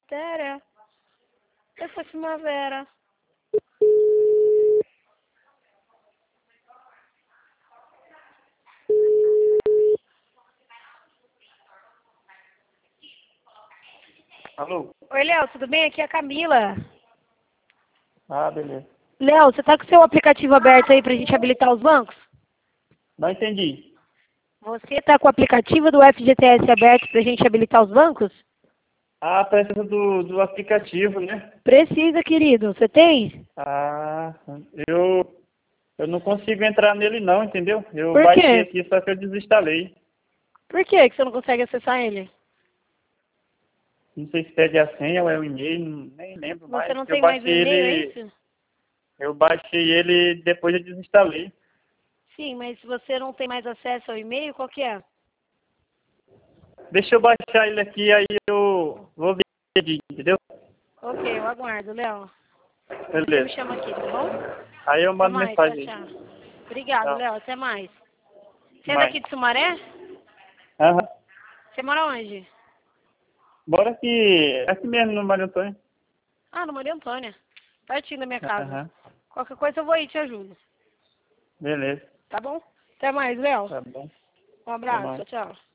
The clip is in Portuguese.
Tera. Eu fosse primavera. Alô? Oi, Léo, tudo bem? Aqui é a Camila. Ah, beleza. Léo, você tá com o seu aplicativo aberto aí pra gente habilitar os bancos? Não entendi. Você tá com o aplicativo do FGTS aberto pra gente habilitar os bancos? Ah, precisa do aplicativo, né? Precisa, querido. Você tem? Ah, eu não consigo entrar nele não, entendeu? Eu Por baixei quê? aqui, só que eu desinstalei. Por que você não consegue acessar ele? Não sei se pede a senha ou é o e-mail, nem lembro Você mais. não tem mais o e-mail, é isso? Eu baixei ele e depois eu desinstalei. Sim, mas se você não tem mais acesso ao e-mail, qual que é? Deixa eu baixar ele aqui, aí eu vou ver, entendeu? Ok, eu aguardo, Léo. Você me Beleza. chama aqui, tá bom? Aí eu Até mando mais, tchau, mensagem aí. tchau. Obrigado, Tchau. Léo, até mais. Você é Mais. daqui de Sumaré? Aham. Você mora onde? Bora aqui mesmo no Mário Antônio. Ah, no Maria Antônia. Pertinho da minha casa. Aham. Qualquer coisa eu vou aí e te ajudo. Beleza. Tá bom? Até mais, Léo. Tá bom. Um Até abraço, mais. tchau, tchau.